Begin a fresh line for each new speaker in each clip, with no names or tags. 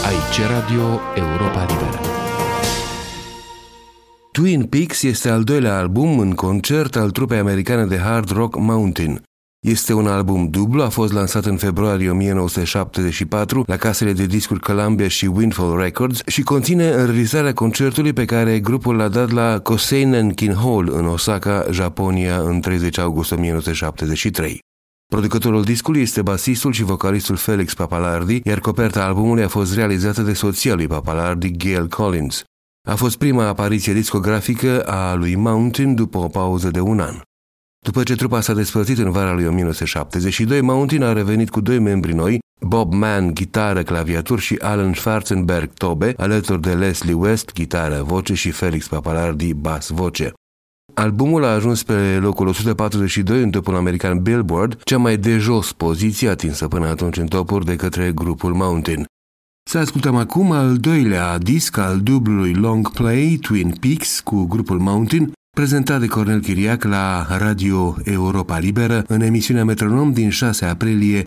Aici Radio Europa Liberă. Twin Peaks este al doilea album în concert al trupei americane de hard rock Mountain. Este un album dublu, a fost lansat în februarie 1974 la casele de discuri Columbia și Windfall Records și conține înregistrarea concertului pe care grupul l-a dat la Koseinen-kin Hall în Osaka, Japonia, în 30 august 1973. Producătorul discului este basistul și vocalistul Felix Pappalardi, iar coperta albumului a fost realizată de soția lui Pappalardi, Gail Collins. A fost prima apariție discografică a lui Mountain după o pauză de un an. După ce trupa s-a despărțit în vara lui 1972, Mountain a revenit cu doi membri noi, Bob Mann, gitară, claviatur și Alan Schwarzenberg, tobe, alături de Leslie West, gitară, voce și Felix Pappalardi, bas, voce. Albumul a ajuns pe locul 142 în topul american Billboard, cea mai de jos poziție atinsă până atunci în topuri de către grupul Mountain. Să ascultăm acum al doilea disc al dublului long play Twin Peaks cu grupul Mountain, prezentat de Cornel Chiriac la Radio Europa Liberă în emisiunea Metronom din 6 aprilie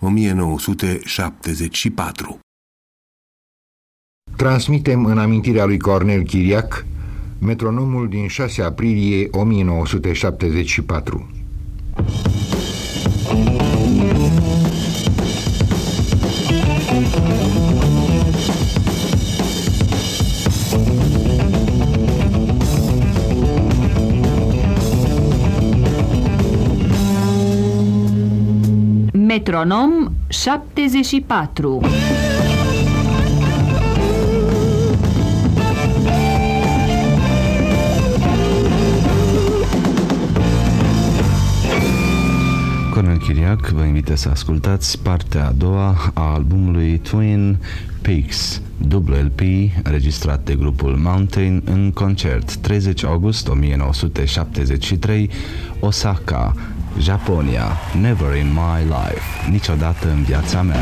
1974.
Transmitem în amintirea lui Cornel Chiriac Metronomul din 6 aprilie 1974.
Metronom 74.
Cornel Chiriac vă invită să ascultați partea a doua a albumului Twin Peaks, dublu LP, înregistrat de grupul Mountain în concert 30 august 1973, Osaka, Japonia. Never in my life, niciodată în viața mea.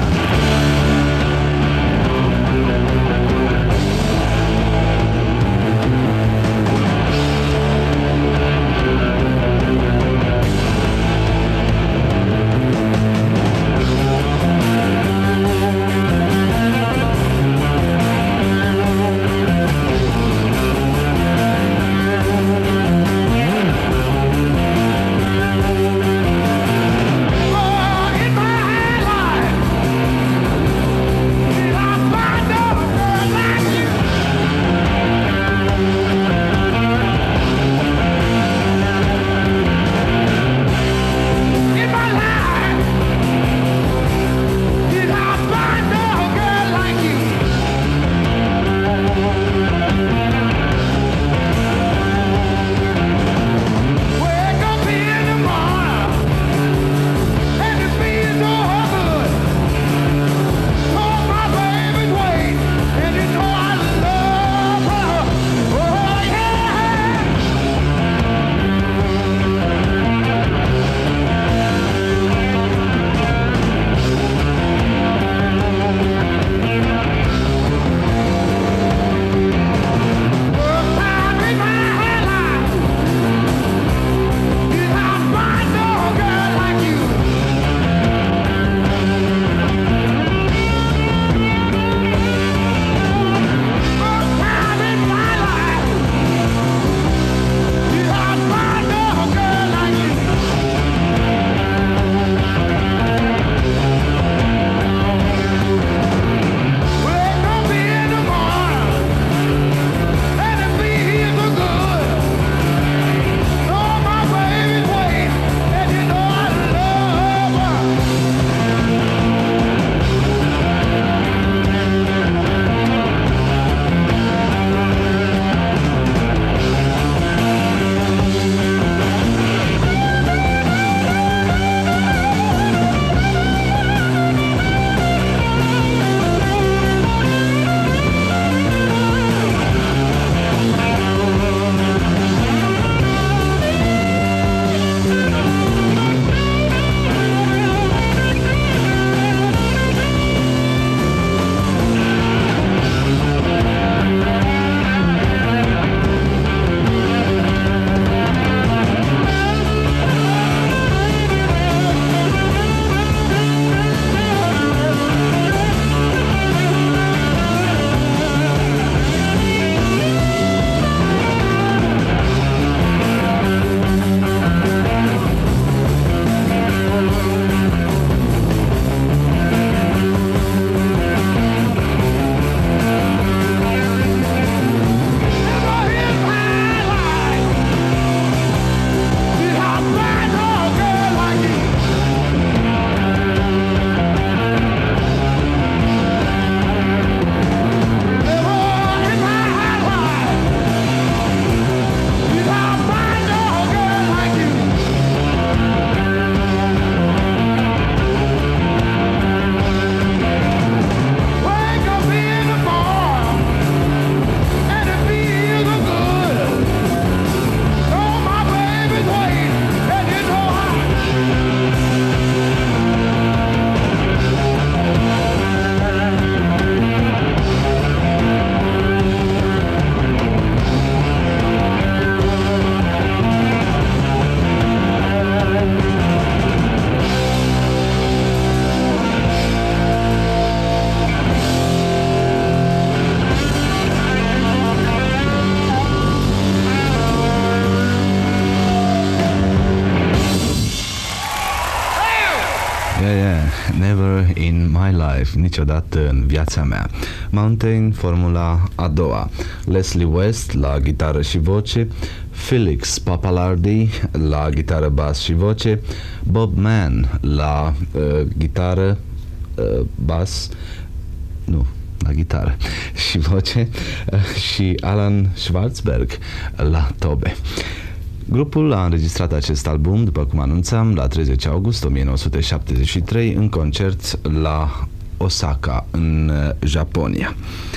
niciodată în viața mea. Mountain, formula a doua. Leslie West la gitară și voce, Felix Pappalardi la gitară, bas și voce, Bob Mann la gitară, bas, nu, la gitară și voce, și Alan Schwartzberg la tobe. Grupul a înregistrat acest album, după cum anunțam, la 30 august 1973 în concert la Osaka, în Japonia.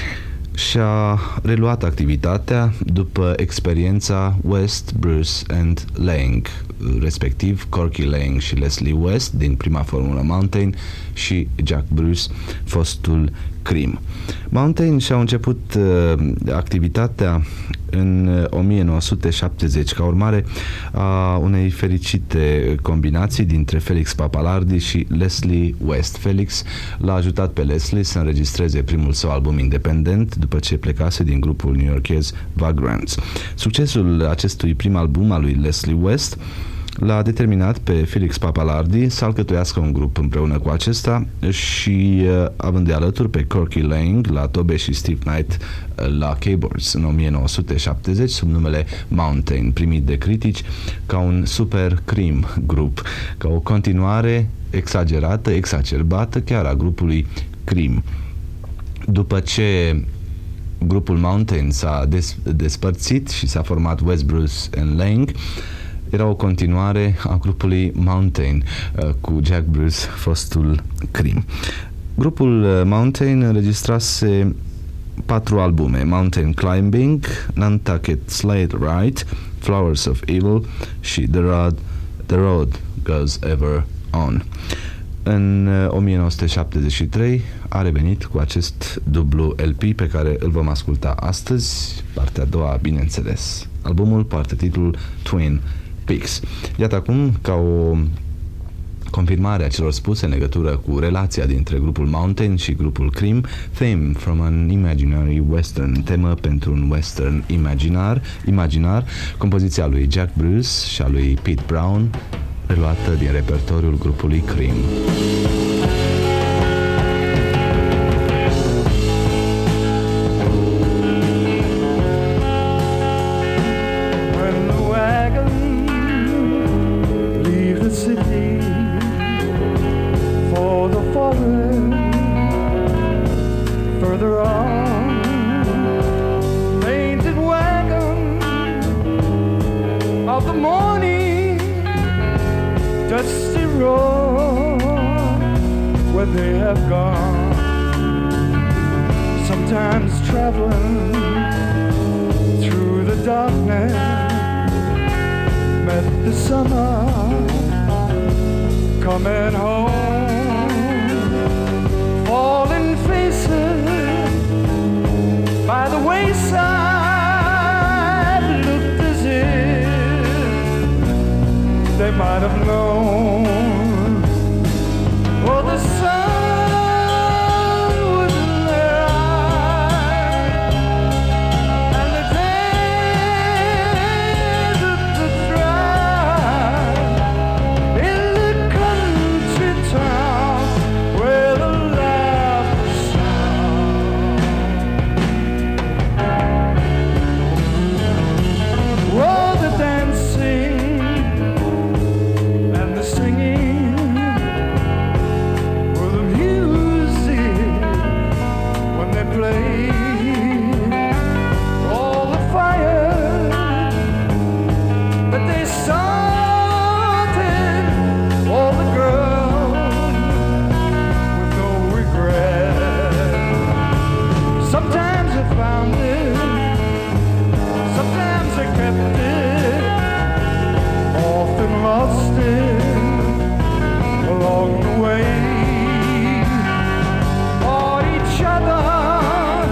Și-a reluat activitatea după experiența West, Bruce and Lang, respectiv Corky Lang și Leslie West din prima formulă Mountain și Jack Bruce, fostul Cream. Mountain și-au început activitatea în 1970 ca urmare a unei fericite combinații dintre Felix Pappalardi și Leslie West. Felix l-a ajutat pe Leslie să înregistreze primul său album independent după ce plecase din grupul newyorkez Vagrants. Succesul acestui prim album al lui Leslie West l-a determinat pe Felix Pappalardi să alcătuiască un grup împreună cu acesta și având de alături pe Corky Lang la tobe și Steve Knight la keyboards în 1970 sub numele Mountain, primit de critici ca un super Cream grup, ca o continuare exagerată, exacerbată chiar a grupului Cream. După ce grupul Mountain s-a despărțit și s-a format West, Bruce and Lang, era o continuare a grupului Mountain cu Jack Bruce, fostul Cream. Grupul Mountain înregistrase 4 albume: Mountain Climbing, Nantucket Slate Ride, Flowers of Evil și The Road Goes Ever On. În 1973 a revenit cu acest dublu LP pe care îl vom asculta astăzi, partea a doua, bineînțeles. Albumul poartă titlul Twin Peaks. Iată acum, ca o confirmare a celor spuse în legătură cu relația dintre grupul Mountain și grupul Cream, Theme from an Imaginary Western, temă pentru un western imaginar, compoziția lui Jack Bruce și a lui Pete Brown, reluată din repertoriul grupului Cream.
Along the way, for each other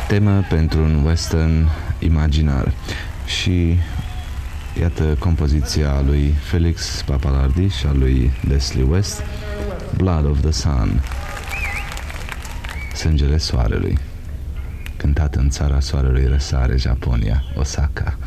temă pentru un western imaginar. Și iată compoziția lui Felix Pappalardi și a lui Leslie West, Blood of the Sun, Sângele Soarelui, cântat în țara soarelui răsare, Japonia, Osaka.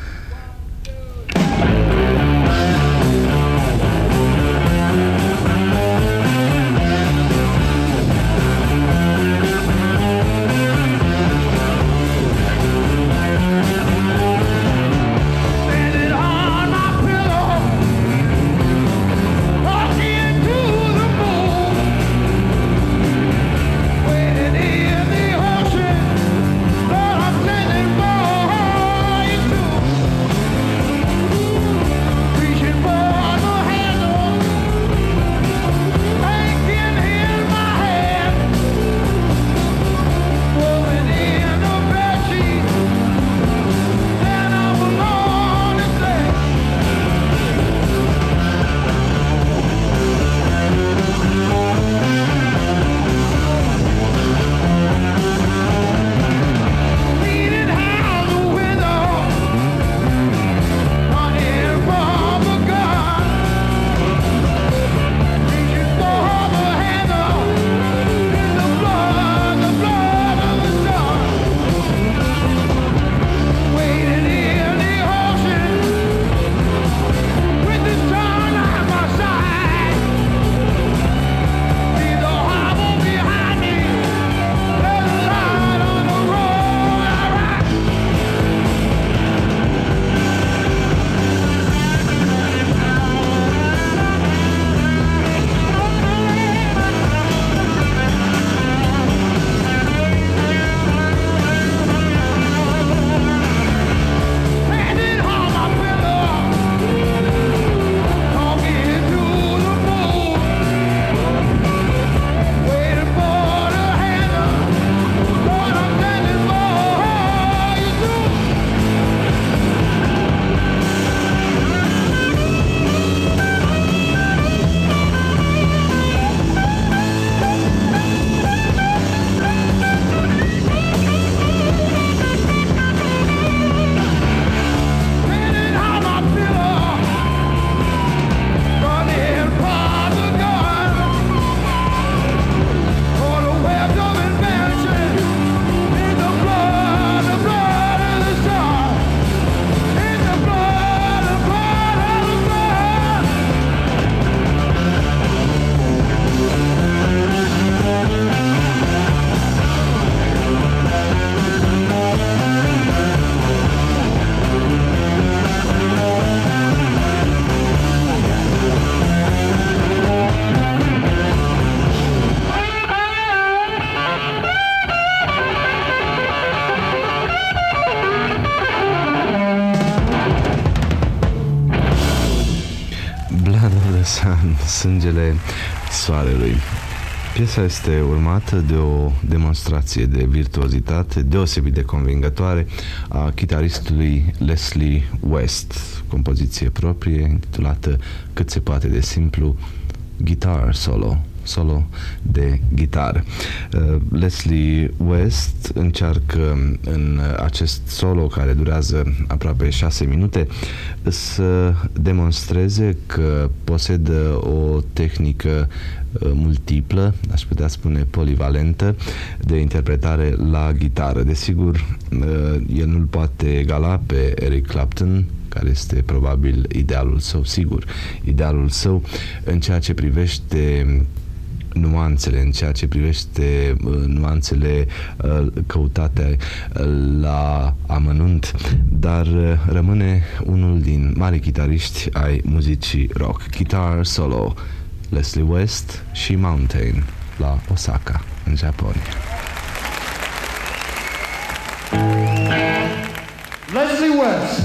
Sângele Soarelui. Piesa este urmată de o demonstrație de virtuozitate deosebit de convingătoare a chitaristului Leslie West, compoziție proprie intitulată cât se poate de simplu Guitar Solo de gitară. Leslie West încearcă în acest solo, care durează aproape 6 minute, să demonstreze că posedă o tehnică multiplă, aș putea spune polivalentă, de interpretare la gitară. Desigur, el nu-l poate egala pe Eric Clapton, care este probabil idealul său, sigur, idealul său în ceea ce privește nuanțele, în ceea ce privește nuanțele căutate la amănunt, dar rămâne unul din mari chitariști ai muzicii rock. Guitar Solo, Leslie West și Mountain, la Osaka, în Japonia.
Leslie West.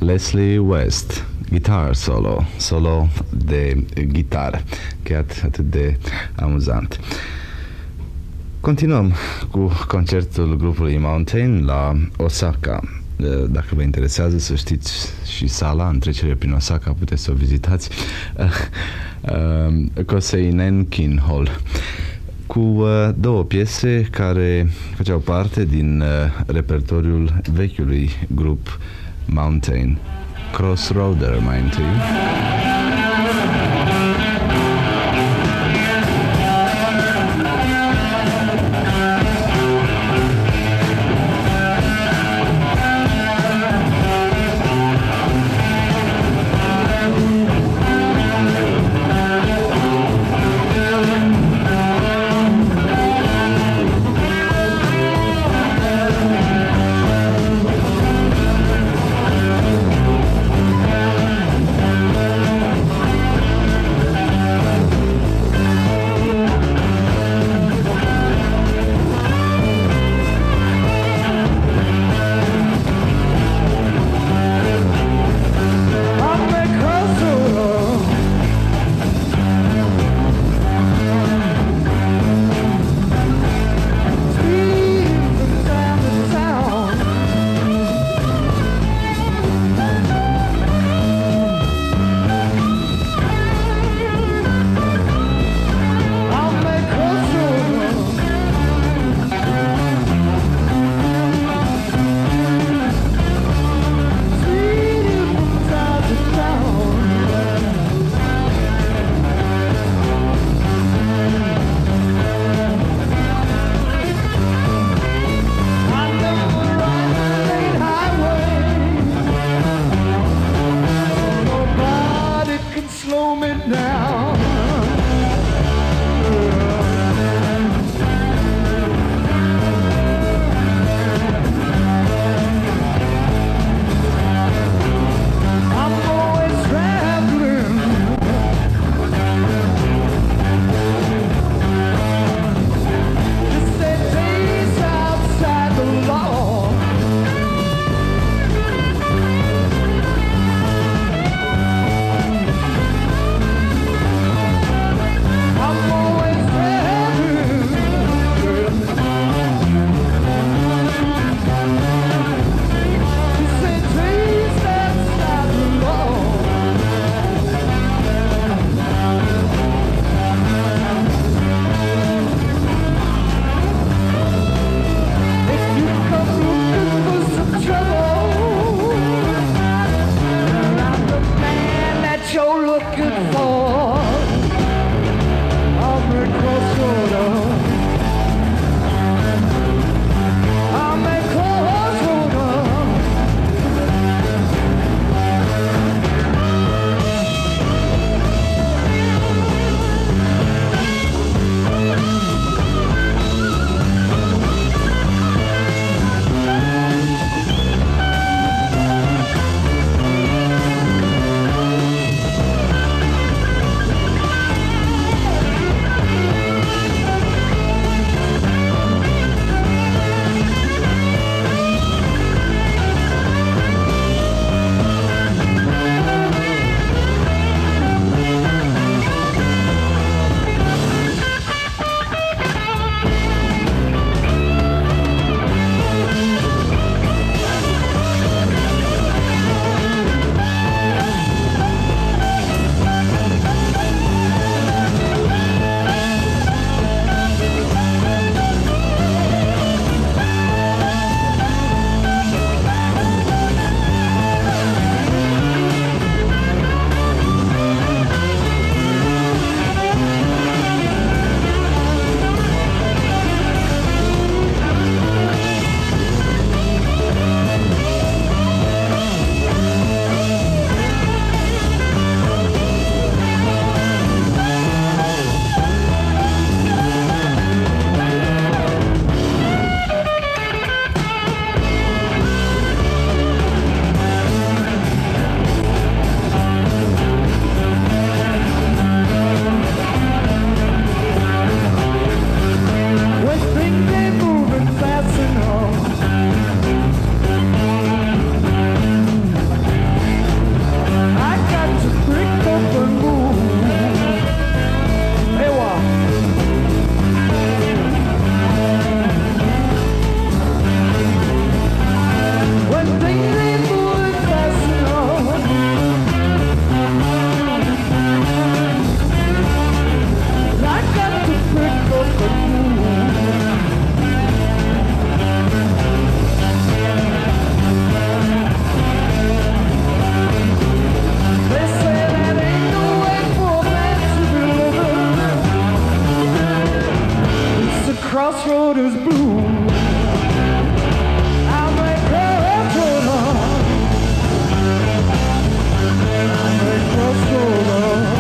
Leslie West, guitar solo de gitară, chiar atât de amuzant. Continuăm cu concertul grupului Mountain la Osaka. Dacă vă interesează să știți și sala în trecere prin Osaka, puteți să o vizitați. Koseinen Kin Hall, cu două piese care făceau parte din repertoriul vechiului grup Mountain. Crossroader mai întâi.
crossroad is blue. I'm a crossroad love. I'm a crossroad love.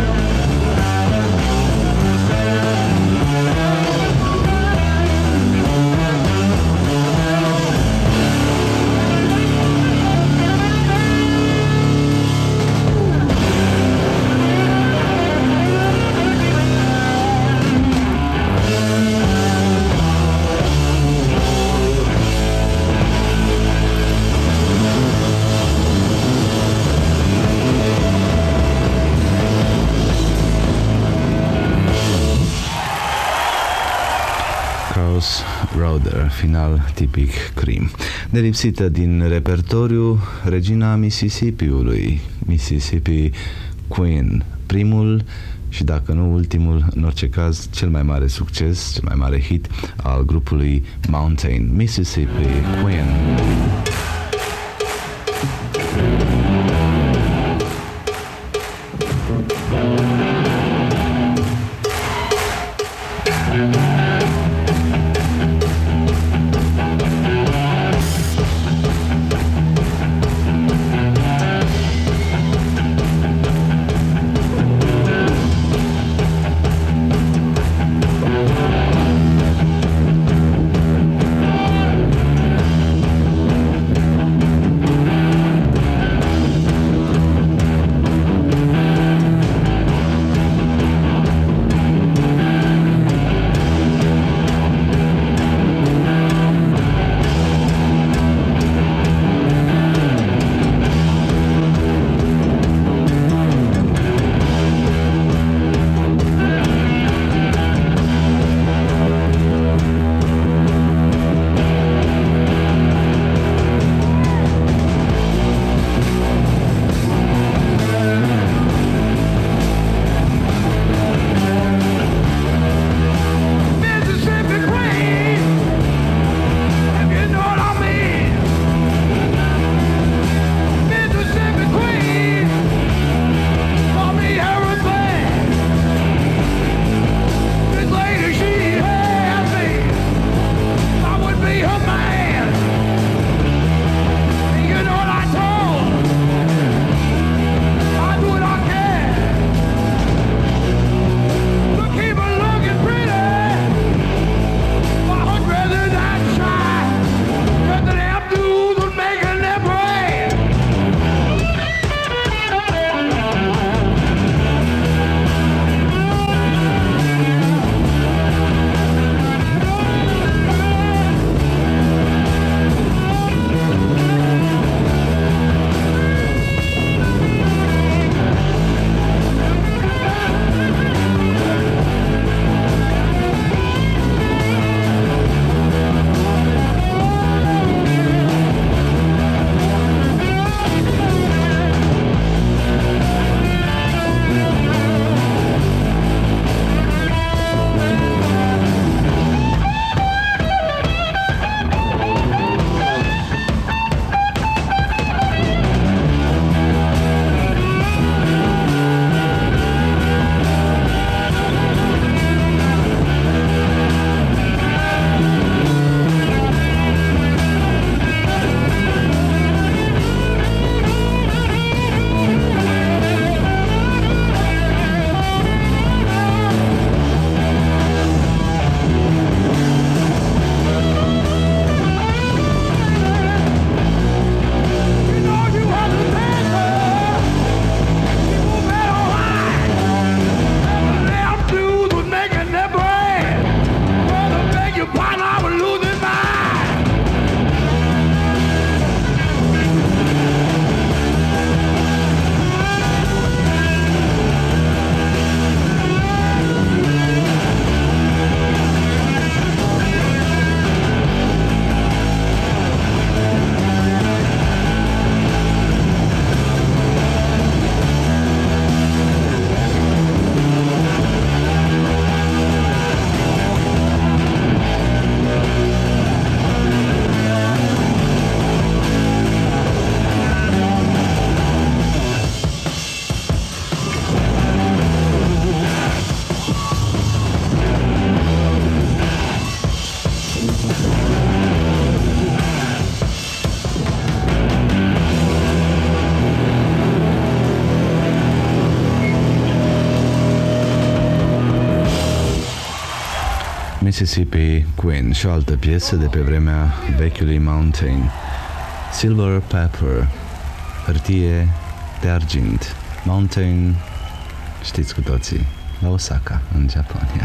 Crossroader, final tipic Cream. Nelipsită din repertoriu, regina Mississippiului, Mississippi Queen, primul și dacă nu ultimul, în orice caz, cel mai mare succes, cel mai mare hit al grupului Mountain, Mississippi Queen. Mississippi, Queen și o altă piesă de pe vremea vechiului Mountain. Silver Pepper, hârtie de argint. Mountain, știți cu toții, la Osaka, în Japonia.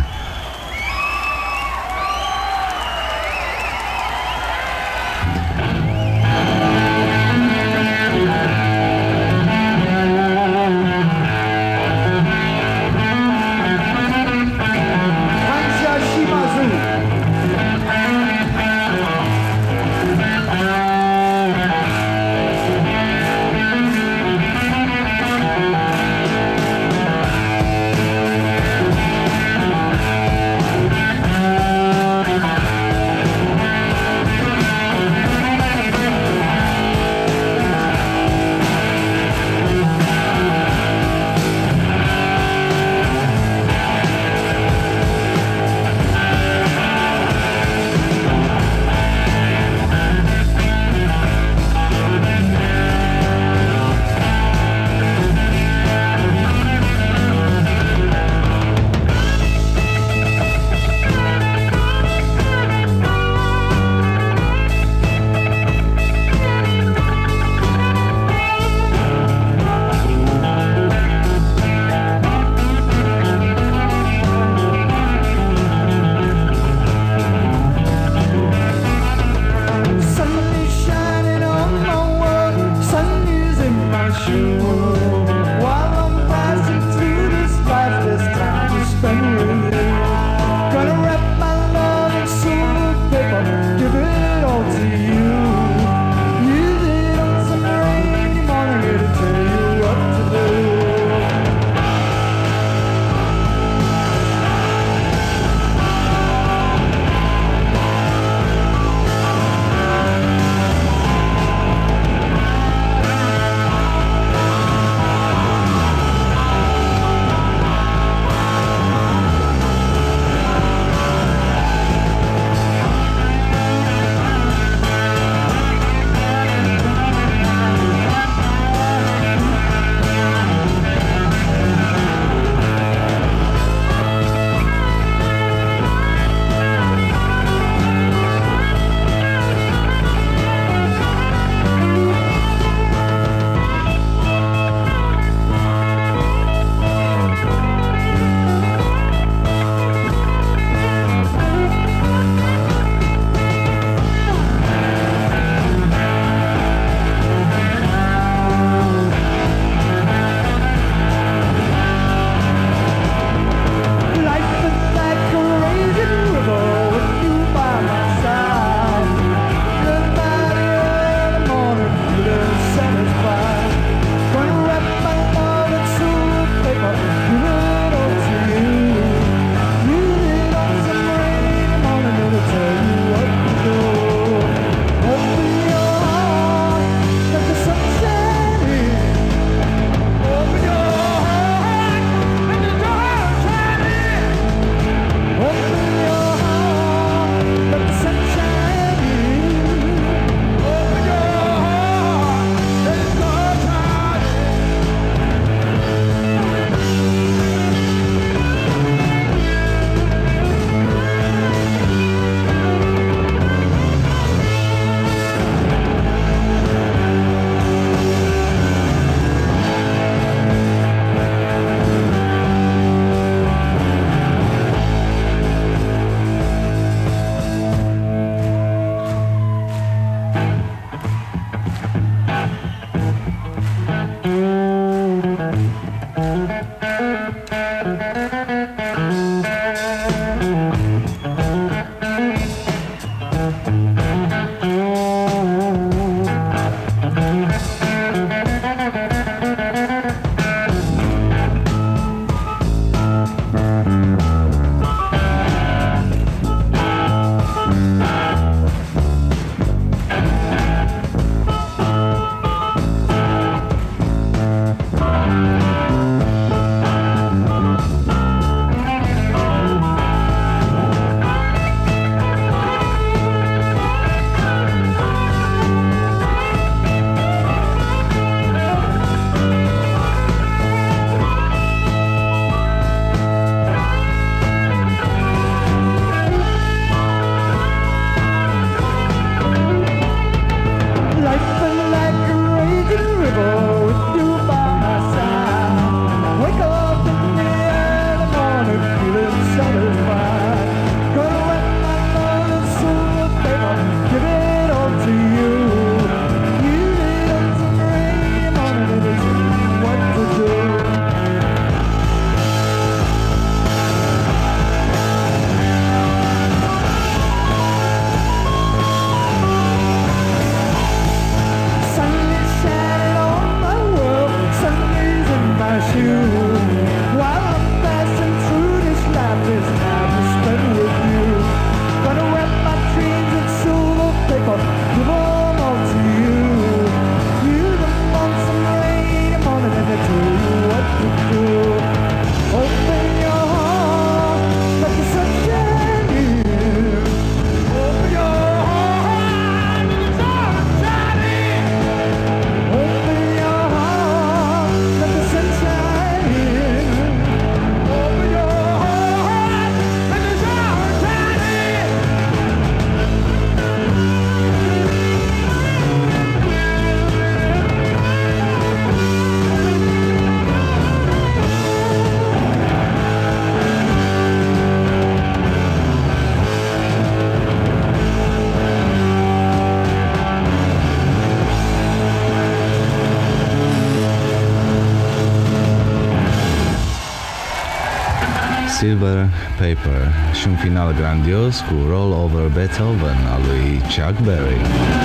Silver Paper și un final grandios cu Roll Over Beethoven al lui Chuck Berry.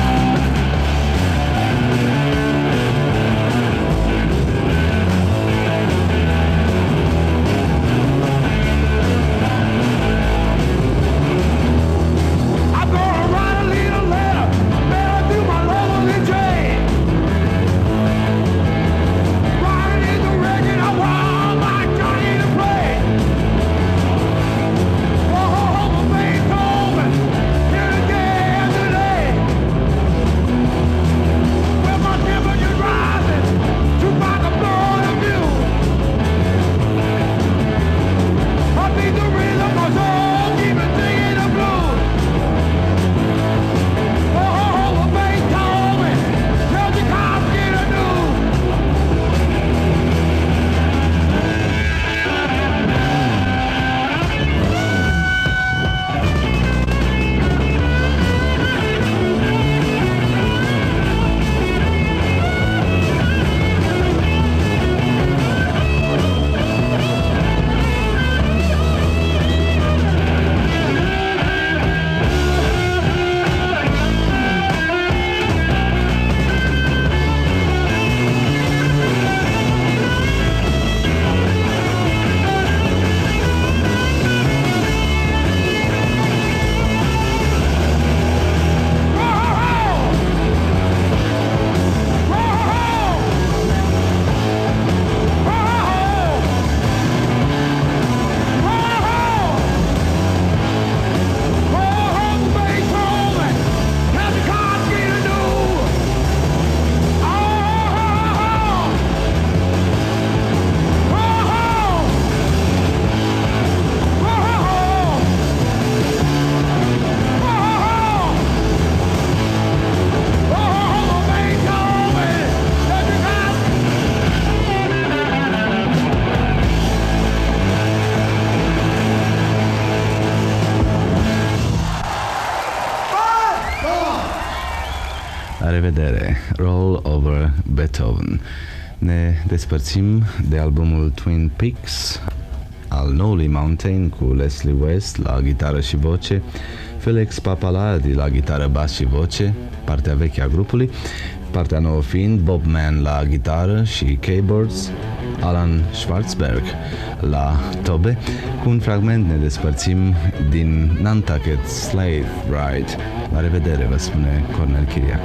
La revedere, Roll Over Beethoven. Ne despărțim de albumul Twin Peaks al noului Mountain cu Leslie West la gitară și voce, Felix Pappalardi la gitară, bas și voce, partea veche a grupului, partea nouă fiind Bob Mann la gitară și keyboards, Alan Schwartzberg la tobe. Cu un fragment ne despărțim din Nantucket Slave Ride. La revedere, vă spune Cornel Chiriac.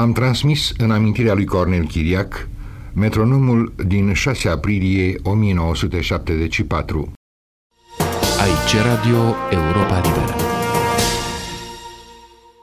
Am transmis în amintirea lui Cornel Chiriac metronomul din 6 aprilie 1974.
Aici Radio Europa Liberă.